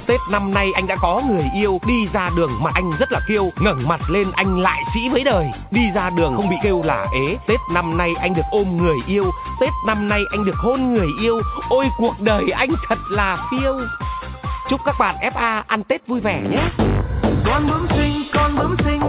Tết năm nay anh đã có người yêu, đi ra đường mặt anh rất là kiêu, ngẩng mặt lên anh lại sĩ với đời, đi ra đường không bị kêu là ế. Tết năm nay anh được ôm người yêu, Tết năm nay anh được hôn người yêu, ôi cuộc đời anh thật là phiêu. Chúc các bạn FA ăn Tết vui vẻ nhé. Con bướm xinh